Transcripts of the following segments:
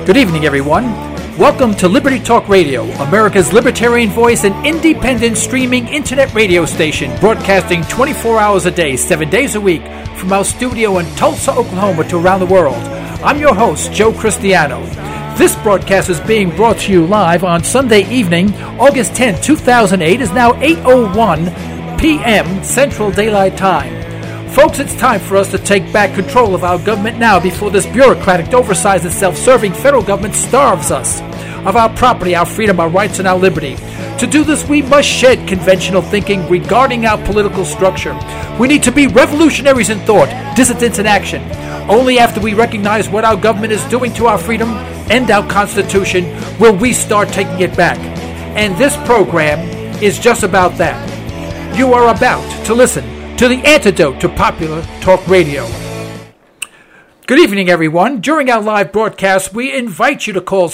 Good evening, everyone. Welcome to Liberty Talk Radio, America's libertarian voice and independent streaming internet radio station, broadcasting 24 hours a day, 7 days a week, from our studio in Tulsa, Oklahoma, to around the world. I'm your host, Joe Cristiano. This broadcast is being brought to you live on Sunday evening, August 10, 2008. It's now 8:01 p.m. Central Daylight Time. Folks, it's time for us to take back control of our government now before this bureaucratic, oversized, and self-serving federal government starves us of our property, our freedom, our rights, and our liberty. To do this, we must shed conventional thinking regarding our political structure. We need to be revolutionaries in thought, dissidents in action. Only after we recognize what our government is doing to our freedom and our Constitution will we start taking it back. And this program is just about that. You are about to listen to the antidote to popular talk radio. Good evening, everyone. During our live broadcast, we invite you to call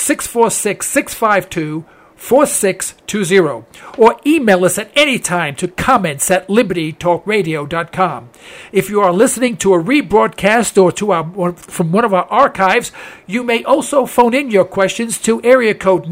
646-652-4620 or email us at any time to comments@libertytalkradio.com. If you are listening to a rebroadcast or from one of our archives, you may also phone in your questions to area code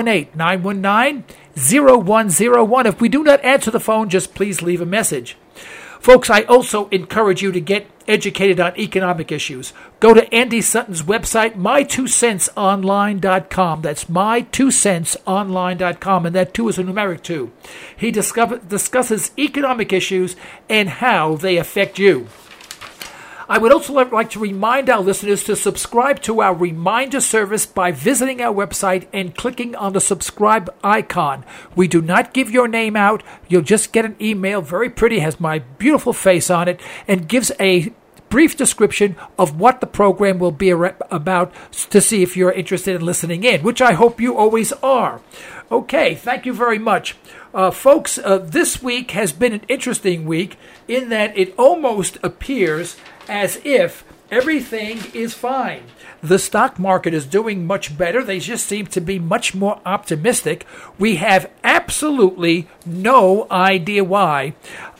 918-919-0101. If we do not answer the phone, just please leave a message. Folks, I also encourage you to get educated on economic issues. Go to Andy Sutton's website, my2centsonline.com. That's my2centsonline.com, and that 2 is a numeric 2. He discusses economic issues and how they affect you. I would also like to remind our listeners to subscribe to our reminder service by visiting our website and clicking on the subscribe icon. We do not give your name out. You'll just get an email, very pretty, has my beautiful face on it, and gives a brief description of what the program will be about to see if you're interested in listening in, which I hope you always are. Okay, thank you very much. Folks, this week has been an interesting week in that it almost appears as if everything is fine. The stock market is doing much better. They just seem to be much more optimistic. We have absolutely no idea why.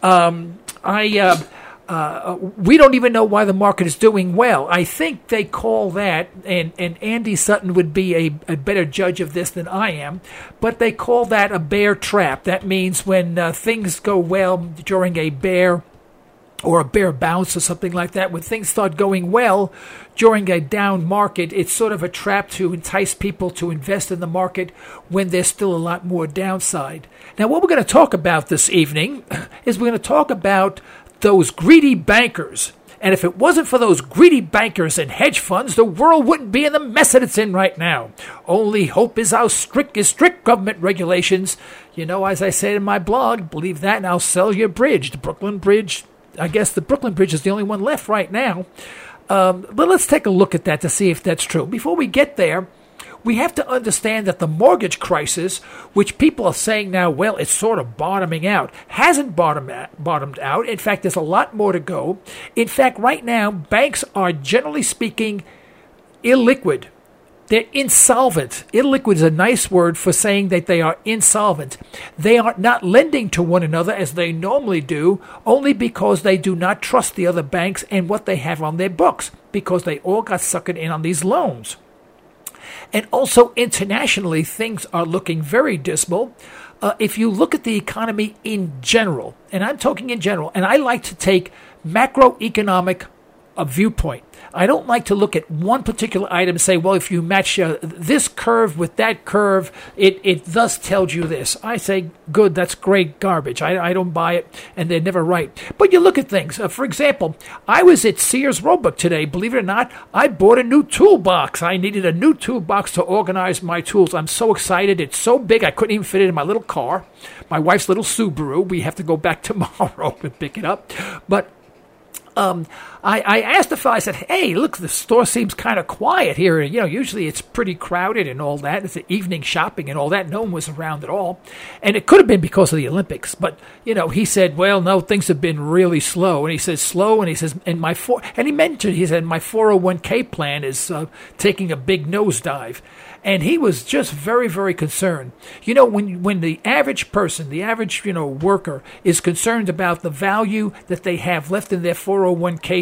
We don't even know why the market is doing well. I think they call that, and Andy Sutton would be a better judge of this than I am, but they call that a bear trap. That means when things go well during a bear or a bear bounce or something like that, when things start going well during a down market, it's sort of a trap to entice people to invest in the market when there's still a lot more downside. Now, what we're going to talk about this evening is we're going to talk about those greedy bankers. And if it wasn't for those greedy bankers and hedge funds, the world wouldn't be in the mess that it's in right now. Only hope is how strict government regulations. You know, as I said in my blog, believe that and I'll sell your bridge. The Brooklyn Bridge, I guess the Brooklyn Bridge is the only one left right now. But let's take a look at that to see if that's true. Before we get there, we have to understand that the mortgage crisis, which people are saying now, well, it's sort of bottoming out, hasn't bottomed out. In fact, there's a lot more to go. In fact, right now, banks are, generally speaking, illiquid. They're insolvent. Illiquid is a nice word for saying that they are insolvent. They are not lending to one another as they normally do, only because they do not trust the other banks and what they have on their books, because they all got suckered in on these loans. And also internationally, things are looking very dismal. If you look at the economy in general, and I'm talking in general, and I like to take macroeconomic viewpoint. I don't like to look at one particular item and say, well, if you match this curve with that curve, it thus tells you this. I say, good, that's great garbage. I don't buy it, and they're never right. But you look at things. For example, I was at Sears Roebuck today. Believe it or not, I bought a new toolbox. I needed a new toolbox to organize my tools. I'm so excited. It's so big, I couldn't even fit it in my little car, my wife's little Subaru. We have to go back tomorrow and pick it up. But I asked the fellow, I said, hey, look, the store seems kind of quiet here. You know, usually it's pretty crowded and all that. It's the evening shopping and all that. No one was around at all. And it could have been because of the Olympics. But, you know, he said, well, no, things have been really slow. And he says, slow. And he says, and he mentioned, he said, my 401k plan is taking a big nosedive. And he was just very, very concerned. You know, when the average person, the average, worker is concerned about the value that they have left in their 401k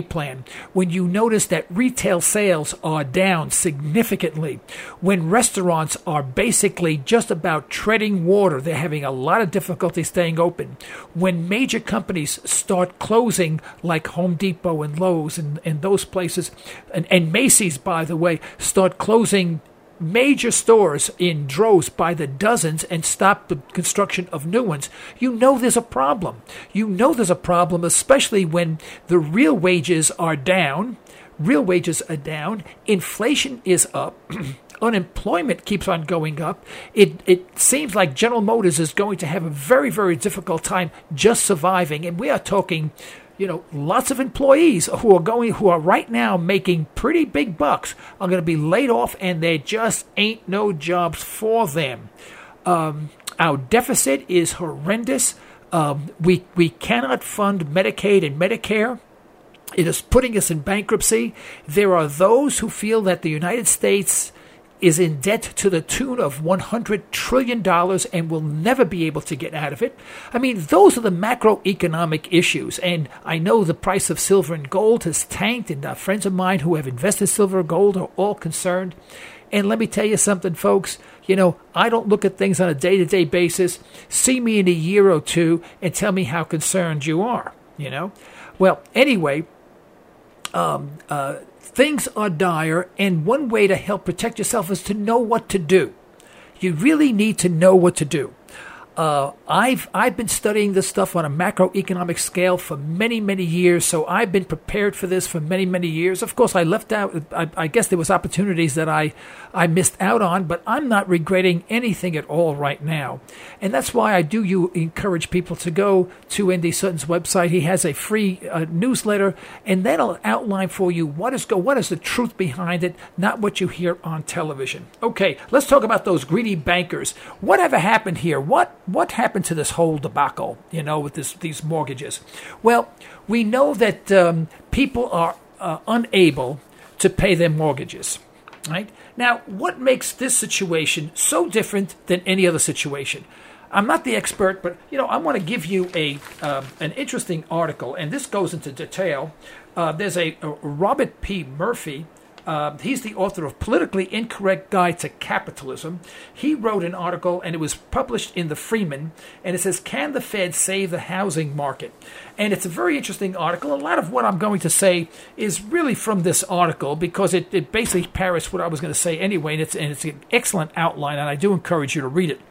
plan, when you notice that retail sales are down significantly, when restaurants are basically just about treading water, they're having a lot of difficulty staying open, when major companies start closing like Home Depot and Lowe's and those places, and Macy's, by the way, start closing major stores in droves by the dozens and stop the construction of new ones, you know there's a problem. You know there's a problem, especially when the real wages are down. Real wages are down. Inflation is up. Unemployment keeps on going up. It seems like General Motors is going to have a very, very difficult time just surviving. And we are talking, lots of employees who are right now making pretty big bucks are going to be laid off, and there just ain't no jobs for them. Our deficit is horrendous. We cannot fund Medicaid and Medicare. It is putting us in bankruptcy. There are those who feel that the United States is in debt to the tune of $100 trillion and will never be able to get out of it. I mean, those are the macroeconomic issues. And I know the price of silver and gold has tanked, and friends of mine who have invested silver and gold are all concerned. And let me tell you something, folks. I don't look at things on a day-to-day basis. See me in a year or two and tell me how concerned you are, Well, anyway, things are dire, and one way to help protect yourself is to know what to do. You really need to know what to do. I've been studying this stuff on a macroeconomic scale for many, many years, so I've been prepared for this for many, many years. Of course, I left out, I guess there was opportunities that I missed out on, but I'm not regretting anything at all right now. And that's why I do encourage people to go to Andy Sutton's website. He has a free newsletter, and that'll outline for you what is the truth behind it, not what you hear on television. Okay, let's talk about those greedy bankers. Whatever happened here? What happened to this whole debacle, with these mortgages? Well, we know that people are unable to pay their mortgages, right? Now, what makes this situation so different than any other situation? I'm not the expert, but, I want to give you an interesting article, and this goes into detail. There's a Robert P. Murphy. He's the author of Politically Incorrect Guide to Capitalism. He wrote an article, and it was published in the Freeman, and it says, Can the Fed Save the Housing Market? And it's a very interesting article. A lot of what I'm going to say is really from this article, because it basically parrots what I was going to say anyway, and it's an excellent outline, and I do encourage you to read it.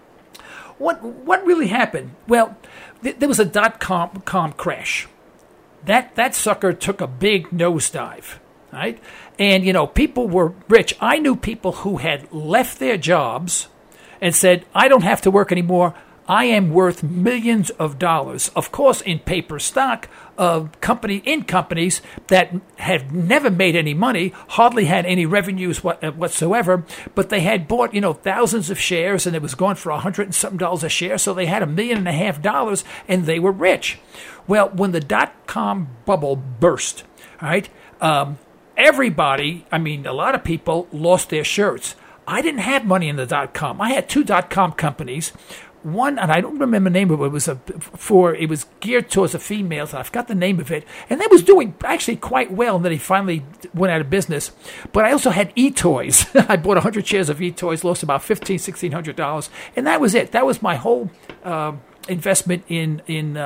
What really happened? Well, there was a dot-com crash. That sucker took a big nosedive. Right? And, people were rich. I knew people who had left their jobs and said, I don't have to work anymore. I am worth millions of dollars. Of course, in paper stock of companies that had never made any money, hardly had any revenues whatsoever, but they had bought, thousands of shares, and it was going for $100 and something a share. So they had $1.5 million, and they were rich. Well, when the dot-com bubble burst, right? Everybody, a lot of people lost their shirts. I didn't have money in the dot-com. I had two dot-com companies. One, and I don't remember the name of it, it was geared towards the females, and I forgot the name of it, and that was doing actually quite well, and then he finally went out of business. But I also had e-toys. I bought 100 shares of e-toys, lost about $1,500, $1,600, and that was it. That was my whole investment in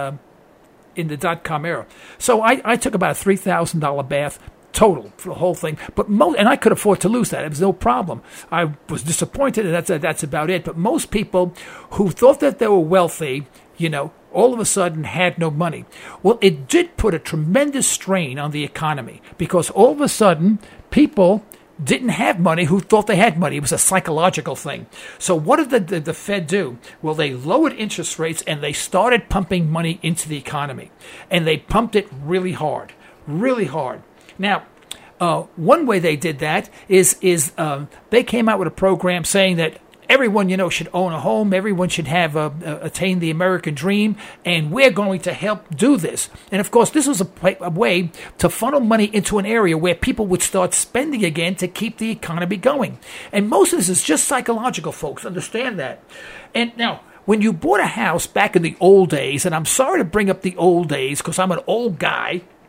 the dot-com era. So I took about a $3,000 bath total for the whole thing, and I could afford to lose that. It was no problem. I was disappointed, and that's about it. But most people who thought that they were wealthy, all of a sudden had no money. Well, it did put a tremendous strain on the economy, because all of a sudden people didn't have money who thought they had money. It was a psychological thing. So what did the Fed do? Well, they lowered interest rates, and they started pumping money into the economy, and they pumped it really hard, really hard. Now, one way they did that is they came out with a program saying that everyone, should own a home. Everyone should have attain the American dream, and we're going to help do this. And of course, this was a way to funnel money into an area where people would start spending again to keep the economy going. And most of this is just psychological, folks. Understand that. And now, when you bought a house back in the old days, and I'm sorry to bring up the old days because I'm an old guy.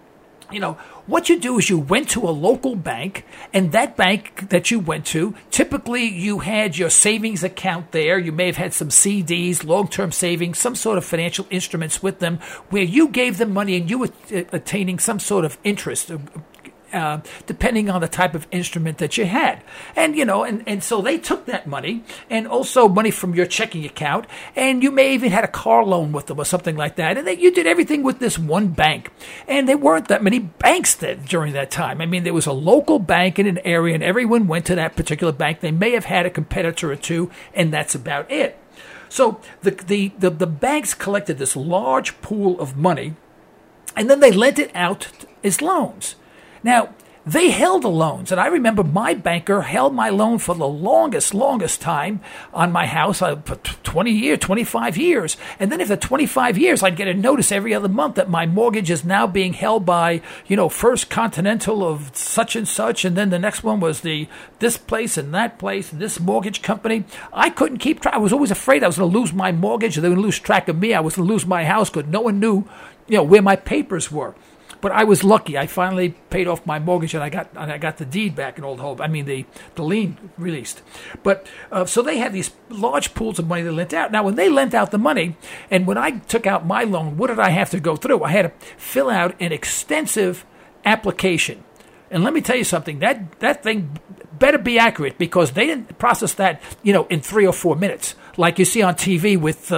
What you do is you went to a local bank, and that bank that you went to, typically you had your savings account there. You may have had some CDs, long-term savings, some sort of financial instruments with them where you gave them money and you were attaining some sort of interest, depending on the type of instrument that you had. And so they took that money and also money from your checking account, and you may even had a car loan with them or something like that. And you did everything with this one bank. And there weren't that many banks then during that time. I mean, there was a local bank in an area and everyone went to that particular bank. They may have had a competitor or two, and that's about it. So the banks collected this large pool of money, and then they lent it out as loans. Now, they held the loans, and I remember my banker held my loan for the longest time on my house, for 25 years. And then after 25 years, I'd get a notice every other month that my mortgage is now being held by, First Continental of such and such, and then the next one was this place and that place, and this mortgage company. I couldn't keep track. I was always afraid I was going to lose my mortgage, or they were going to lose track of me. I was going to lose my house because no one knew, where my papers were. But I was lucky. I finally paid off my mortgage, and I got the deed back in Old Hope. I mean, the lien released. But so they had these large pools of money they lent out. Now, when they lent out the money, and when I took out my loan, what did I have to go through? I had to fill out an extensive application. And let me tell you something. That thing better be accurate, because they didn't process that, in 3 or 4 minutes, like you see on TV with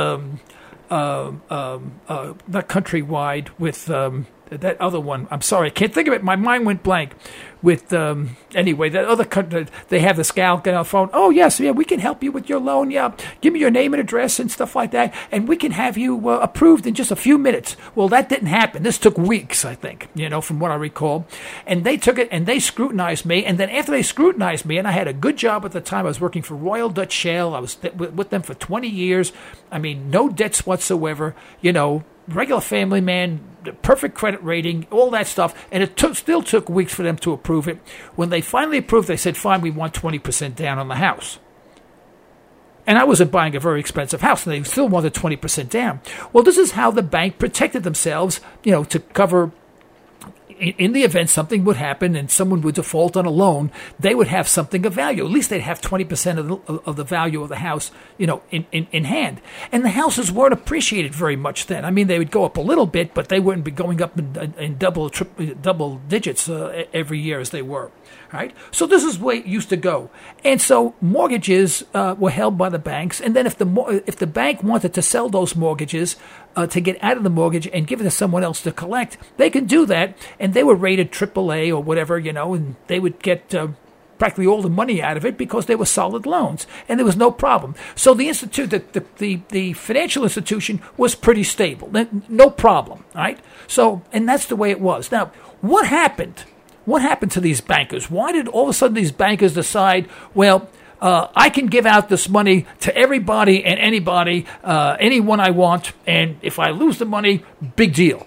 not Countrywide, with that other one. I'm sorry, I can't think of it. My mind went blank. With anyway, that other country, they have this gal get on the phone. Oh yes, yeah, we can help you with your loan. Yeah, give me your name and address and stuff like that, and we can have you approved in just a few minutes. Well, that didn't happen. This took weeks, I think. From what I recall. And they took it and they scrutinized me. And then after they scrutinized me, and I had a good job at the time. I was working for Royal Dutch Shell. I was with them for 20 years. I mean, no debts whatsoever. Regular family man, perfect credit rating, all that stuff. And it still took weeks for them to approve it. When they finally approved, they said, fine, we want 20% down on the house. And I wasn't buying a very expensive house, and they still wanted 20% down. Well, this is how the bank protected themselves, to cover, in the event something would happen and someone would default on a loan, they would have something of value. At least they'd have 20% of the value of the house, in hand. And the houses weren't appreciated very much then. I mean, they would go up a little bit, but they wouldn't be going up in double digits every year as they were. Right? So this is the way it used to go. And so mortgages were held by the banks. And then if the bank wanted to sell those mortgages to get out of the mortgage and give it to someone else to collect, they could do that. And they were rated AAA or whatever, and they would get practically all the money out of it because they were solid loans. And there was no problem. So the the financial institution was pretty stable. No problem. Right? So, and that's the way it was. Now, what happened? What happened to these bankers? Why did all of a sudden these bankers decide, well, I can give out this money to everybody and anybody, anyone I want, and if I lose the money, big deal.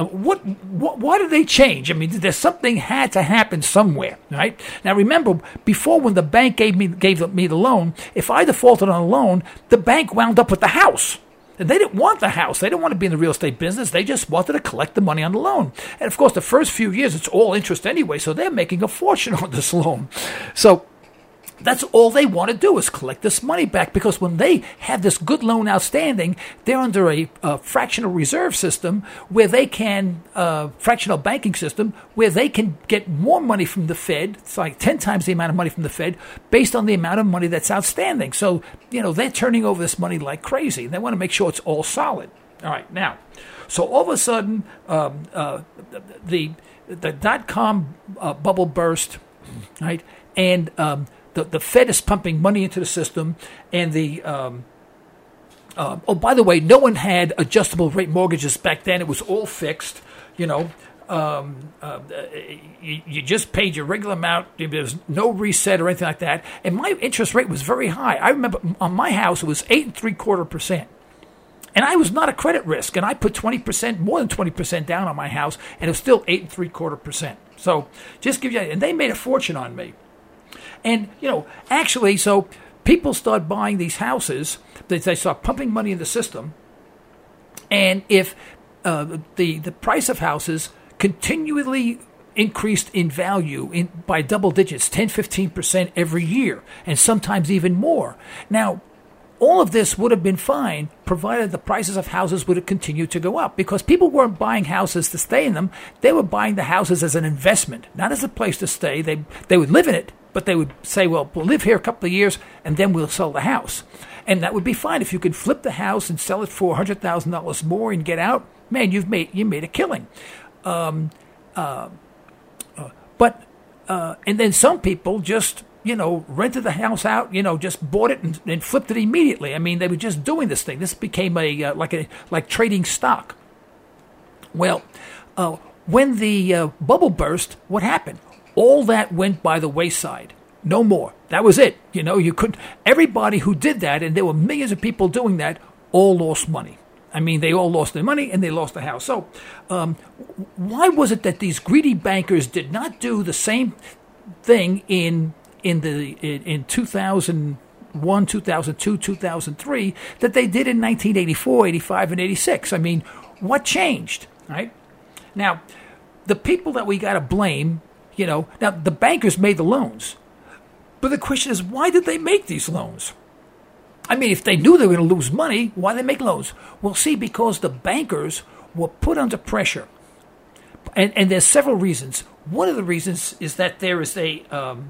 Why did they change? I mean, there's something had to happen somewhere, right? Now, remember, before when the bank gave me the loan, if I defaulted on a loan, the bank wound up with the house. And they didn't want the house. They didn't want to be in the real estate business. They just wanted to collect the money on the loan. And, of course, the first few years, it's all interest anyway, so they're making a fortune on this loan. So that's all they want to do is collect this money back, because when they have this good loan outstanding, they're under a fractional reserve system where they can, fractional banking system, where they can get more money from the Fed. It's like 10 times the amount of money from the Fed based on the amount of money that's outstanding. So, they're turning over this money like crazy. They want to make sure it's all solid. All right, now, so all of a sudden, the dot-com bubble burst, right? And the Fed is pumping money into the system, and by the way, no one had adjustable rate mortgages back then. It was all fixed, you just paid your regular amount. There was no reset or anything like that. And my interest rate was very high. I remember on my house, it was 8.75%. And I was not a credit risk, and I put 20%, more than 20% down on my house, and it was still 8.75%. So just give you, and they made a fortune on me. And, actually, so people start buying these houses, they start pumping money in the system, and if the price of houses continually increased in value by double digits, 10, 15% every year, and sometimes even more. Now, all of this would have been fine provided the prices of houses would have continued to go up, because people weren't buying houses to stay in them. They were buying the houses as an investment, not as a place to stay. They would live in it, but they would say, well, we'll live here a couple of years and then we'll sell the house. And that would be fine. If you could flip the house and sell it for $100,000 more and get out, man, you made a killing. And then some people just, rented the house out, just bought it and flipped it immediately. I mean, they were just doing this thing. This became like trading stock. Well, when the bubble burst, what happened? All that went by the wayside. No more. That was it. You couldn't. Everybody who did that, and there were millions of people doing that, all lost money. I mean, they all lost their money and they lost the house. So, why was it that these greedy bankers did not do the same thing in 2001, 2002, 2003 that they did in 1984, 85, and 86? I mean, what changed? Right? Now, the people that we got to blame, now the bankers made the loans, but the question is, why did they make these loans? I mean, if they knew they were going to lose money, why did they make loans? Well, see, because the bankers were put under pressure. And there's several reasons. One of the reasons is that there was a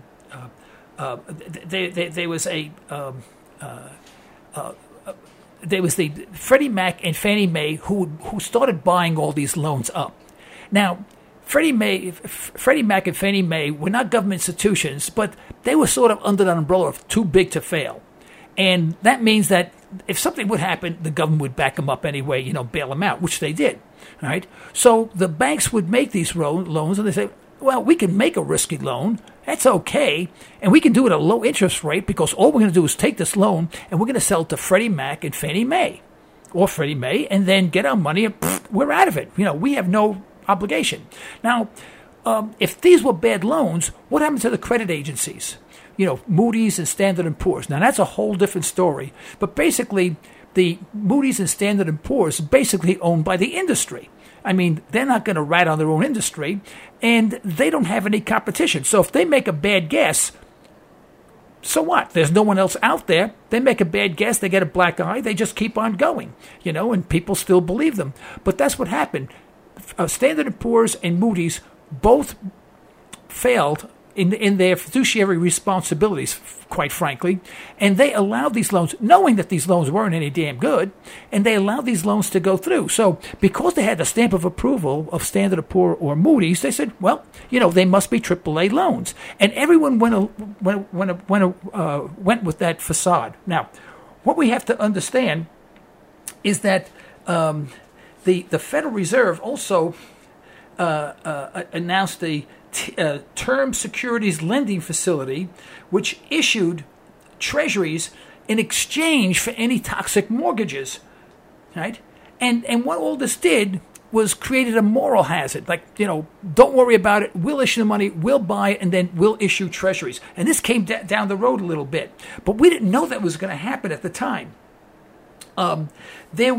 the Freddie Mac and Fannie Mae who started buying all these loans up. Now, Freddie Mac and Fannie Mae were not government institutions, but they were sort of under the umbrella of too big to fail. And that means that if something would happen, the government would back them up anyway, bail them out, which they did. All right. So the banks would make these loans, and they say, well, we can make a risky loan. That's okay. And we can do it at a low interest rate, because all we're going to do is take this loan and we're going to sell it to Freddie Mac and Fannie Mae, or Freddie Mae, and then get our money and we're out of it. We have no obligation. Now, if these were bad loans, what happened to the credit agencies? Moody's and Standard & Poor's. Now, that's a whole different story. But basically, the Moody's and Standard & Poor's are basically owned by the industry. I mean, they're not going to rat on their own industry, and they don't have any competition. So if they make a bad guess, so what? There's no one else out there. They make a bad guess, they get a black eye, they just keep on going, and people still believe them. But that's what happened. Standard & Poor's and Moody's both failed in their fiduciary responsibilities, quite frankly, and they allowed these loans, knowing that these loans weren't any damn good, and they allowed these loans to go through. So because they had the stamp of approval of Standard & Poor's or Moody's, they said, well, they must be AAA loans, and everyone went with that facade. Now, what we have to understand is that the Federal Reserve also announced the term securities lending facility, which issued treasuries in exchange for any toxic mortgages, right? And what all this did was created a moral hazard. Like, don't worry about it. We'll issue the money, we'll buy it, and then we'll issue treasuries. And this came down the road a little bit, but we didn't know that was going to happen at the time. There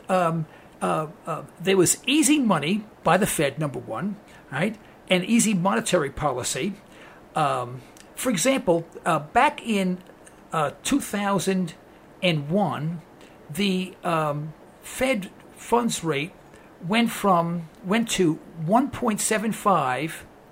was easy money by the Fed, number one, right? And easy monetary policy. For example, back in 2001, the Fed funds rate went to 1.75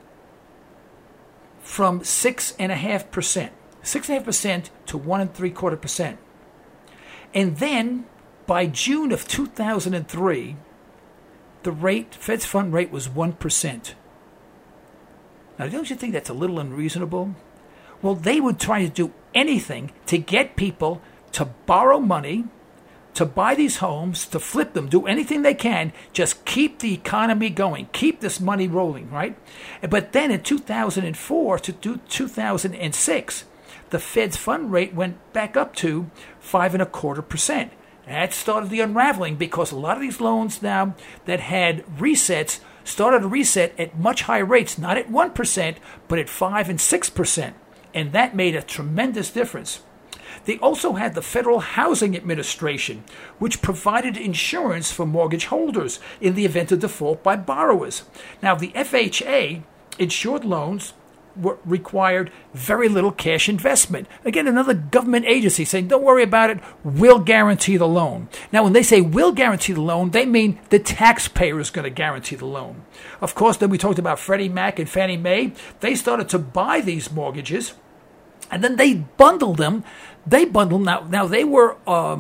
from 6.5%, 6.5% to 1.75%, and then by June of 2003, the Fed's fund rate was 1%. Now, don't you think that's a little unreasonable? Well, they would try to do anything to get people to borrow money, to buy these homes, to flip them, do anything they can, just keep the economy going, keep this money rolling, right? But then in 2004 to 2006, the Fed's fund rate went back up to 5.25%. That started the unraveling, because a lot of these loans now that had resets started to reset at much higher rates, not at 1%, but at 5 and 6%. And that made a tremendous difference. They also had the Federal Housing Administration, which provided insurance for mortgage holders in the event of default by borrowers. Now, the FHA insured loans required very little cash investment. Again, another government agency saying, don't worry about it, we'll guarantee the loan. Now, when they say we'll guarantee the loan, they mean the taxpayer is going to guarantee the loan. Of course, then we talked about Freddie Mac and Fannie Mae. They started to buy these mortgages, and then they bundled them. Now they were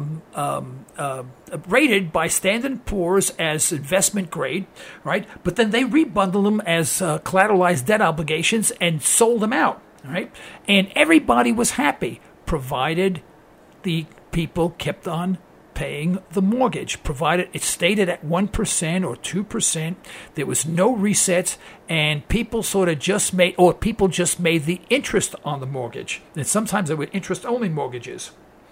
rated by Standard & Poor's as investment grade, right? But then they rebundled them as collateralized debt obligations and sold them out, right? And everybody was happy, provided the people kept on paying the mortgage, provided it stayed at 1% or 2%. There was no resets, and people just made the interest on the mortgage. And sometimes there were interest-only mortgages.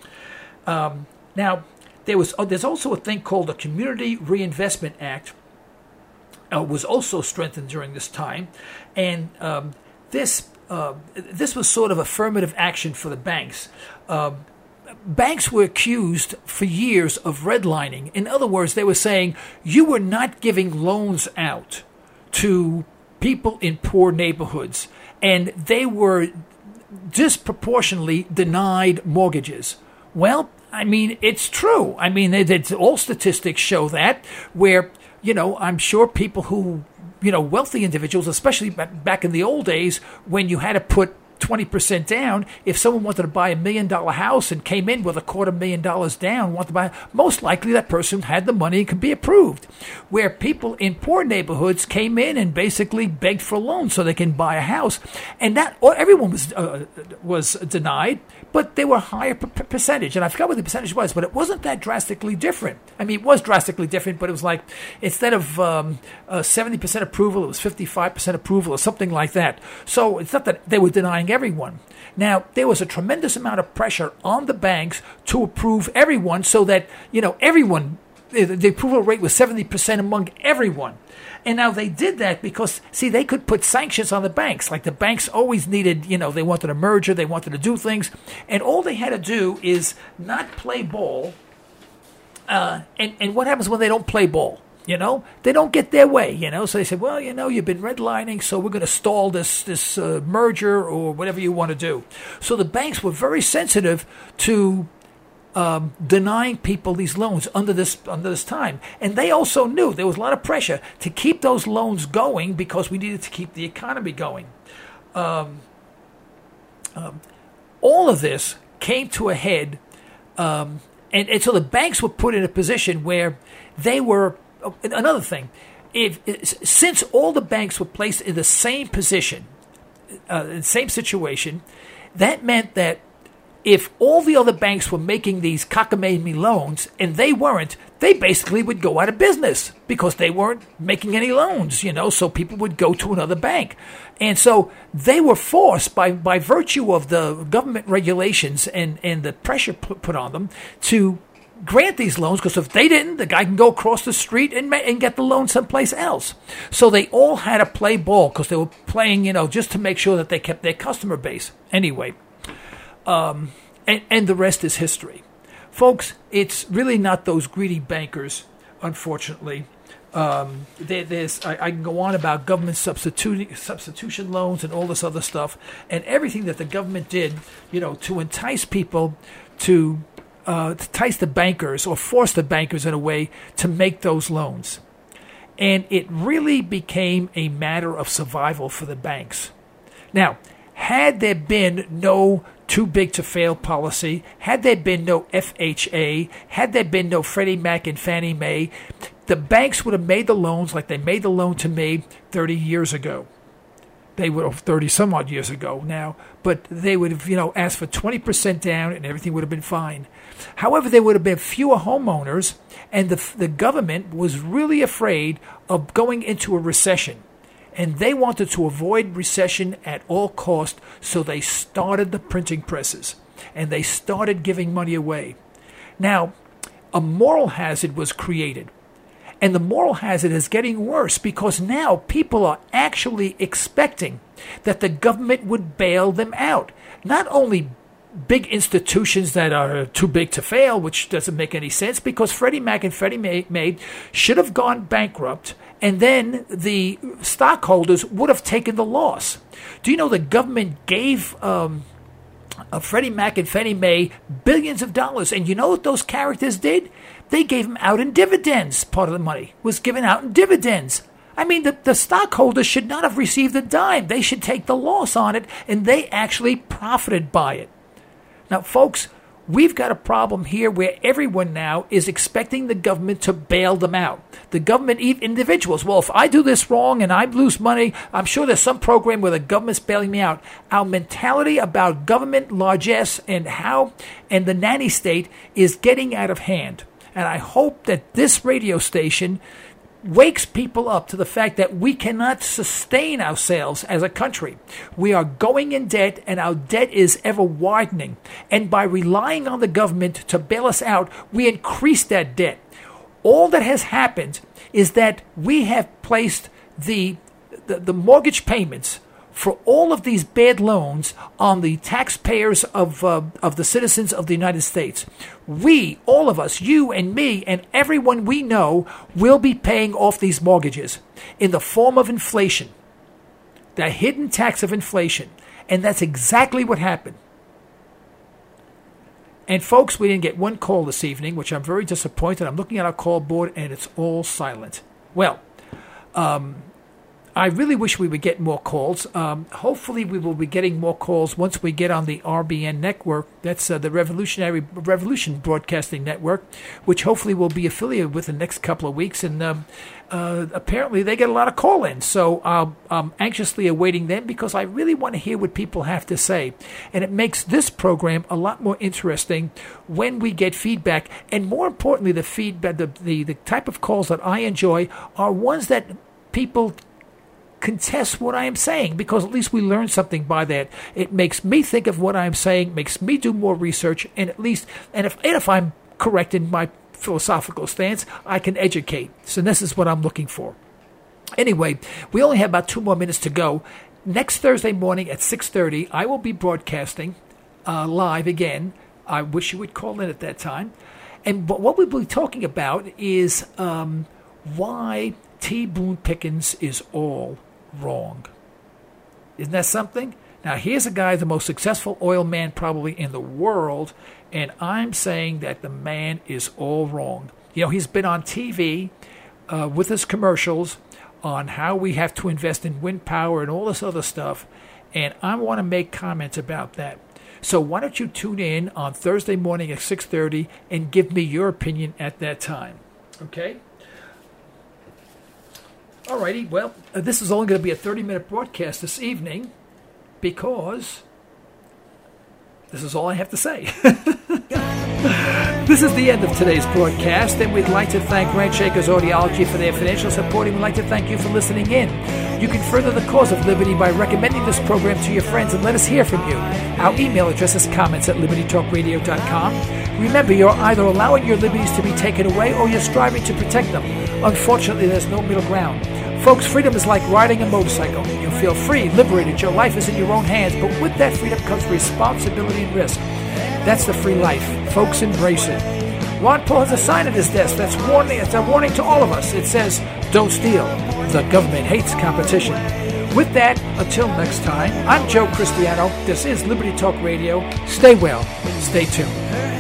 Now, there's also a thing called the Community Reinvestment Act. Was also strengthened during this time, and this was sort of affirmative action for the banks. Banks were accused for years of redlining. In other words, they were saying you were not giving loans out to people in poor neighborhoods, and they were disproportionately denied mortgages. Well, I mean, it's true. I mean, all statistics show that, where, I'm sure people who, wealthy individuals, especially back in the old days when you had to put 20% down. If someone wanted to buy $1 million house and came in with $250,000 down, wanted to buy, most likely that person had the money and could be approved. Where people in poor neighborhoods came in and basically begged for loans so they can buy a house, and everyone was denied, but they were a higher percentage. And I forgot what the percentage was, but it wasn't that drastically different. I mean, it was drastically different, but it was like instead of 70% approval, it was 55% approval or something like that. So it's not that they were denying everyone. Now, there was a tremendous amount of pressure on the banks to approve everyone so that, everyone, the approval rate was 70% among everyone. And now they did that because, they could put sanctions on the banks. Like the banks always needed, they wanted a merger, they wanted to do things. And all they had to do is not play ball. And what happens when they don't play ball? They don't get their way, So they said, well, you've been redlining, so we're going to stall this merger or whatever you want to do. So the banks were very sensitive to denying people these loans under this time. And they also knew there was a lot of pressure to keep those loans going because we needed to keep the economy going. All of this came to a head, and so the banks were put in a position where they were. Another thing, since all the banks were placed in the same position, same situation, that meant that if all the other banks were making these cockamamie loans and they weren't, they basically would go out of business because they weren't making any loans, so people would go to another bank. And so they were forced by virtue of the government regulations and the pressure put on them to grant these loans, because if they didn't, the guy can go across the street and get the loan someplace else. So they all had to play ball because they were playing, just to make sure that they kept their customer base. Anyway, and the rest is history. Folks, it's really not those greedy bankers, unfortunately. I can go on about government substitution loans and all this other stuff, and everything that the government did, to entice people to entice the bankers or force the bankers in a way to make those loans. And it really became a matter of survival for the banks. Now, had there been no too big to fail policy, had there been no FHA, had there been no Freddie Mac and Fannie Mae, the banks would have made the loans like they made the loan to me 30 years ago. They would have 30 some odd years ago now, but they would have, asked for 20% down and everything would have been fine. However, there would have been fewer homeowners, and the government was really afraid of going into a recession. And they wanted to avoid recession at all costs, so they started the printing presses, and they started giving money away. Now, a moral hazard was created. And the moral hazard is getting worse because now people are actually expecting that the government would bail them out. Not only big institutions that are too big to fail, which doesn't make any sense because Freddie Mac and Freddie Mae should have gone bankrupt, and then the stockholders would have taken the loss. Do you know the government gave Freddie Mac and Fannie Mae billions of dollars, and you know what those characters did? They gave them out in dividends. Part of the money was given out in dividends. I mean, the stockholders should not have received a dime. They should take the loss on it, and they actually profited by it. Now, folks, we've got a problem here where everyone now is expecting the government to bail them out. The government, individuals, well, if I do this wrong and I lose money, I'm sure there's some program where the government's bailing me out. Our mentality about government largesse and the nanny state is getting out of hand. And I hope that this radio station wakes people up to the fact that we cannot sustain ourselves as a country. We are going in debt, and our debt is ever widening. And by relying on the government to bail us out, we increase that debt. All that has happened is that we have placed the mortgage payments for all of these bad loans on the taxpayers of the citizens of the United States. We, all of us, you and me and everyone we know, will be paying off these mortgages in the form of inflation, the hidden tax of inflation. And that's exactly what happened. And folks, we didn't get one call this evening, which I'm very disappointed. I'm looking at our call board and it's all silent. Well, I really wish we would get more calls. Hopefully we will be getting more calls once we get on the RBN network. That's the Revolution Broadcasting Network, which hopefully we'll be affiliated with in the next couple of weeks. And apparently they get a lot of call-ins. So I'm anxiously awaiting them because I really want to hear what people have to say. And it makes this program a lot more interesting when we get feedback. And more importantly, the feedback, the type of calls that I enjoy are ones that people contest what I am saying, because at least we learn something by that. It makes me think of what I'm saying, makes me do more research, and if I'm correct in my philosophical stance, I can educate. So this is what I'm looking for. Anyway, we only have about 2 more minutes to go. Next Thursday morning at 6:30, I will be broadcasting live again. I wish you would call in at that time. And what we'll be talking about is why T. Boone Pickens is all wrong. Isn't that something? Now, here's a guy, the most successful oil man probably in the world, and I'm saying that the man is all wrong. You know, he's been on TV with his commercials on how we have to invest in wind power and all this other stuff, and I want to make comments about that. So why don't you tune in on Thursday morning at 6:30 and give me your opinion at that time, okay? Alrighty, well, this is only going to be a 30-minute broadcast this evening because this is all I have to say. This is the end of today's broadcast, and we'd like to thank Ranchakers Audiology for their financial support, and we'd like to thank you for listening in. You can further the cause of liberty by recommending this program to your friends and let us hear from you. Our email address is comments@libertytalkradio.com. Remember, you're either allowing your liberties to be taken away or you're striving to protect them. Unfortunately, there's no middle ground. Folks, freedom is like riding a motorcycle. You feel free, liberated, your life is in your own hands, but with that freedom comes responsibility and risk. That's the free life. Folks, embrace it. Ron Paul has a sign at his desk that's a warning to all of us. It says, don't steal. The government hates competition. With that, until next time, I'm Joe Cristiano. This is Liberty Talk Radio. Stay well. Stay tuned.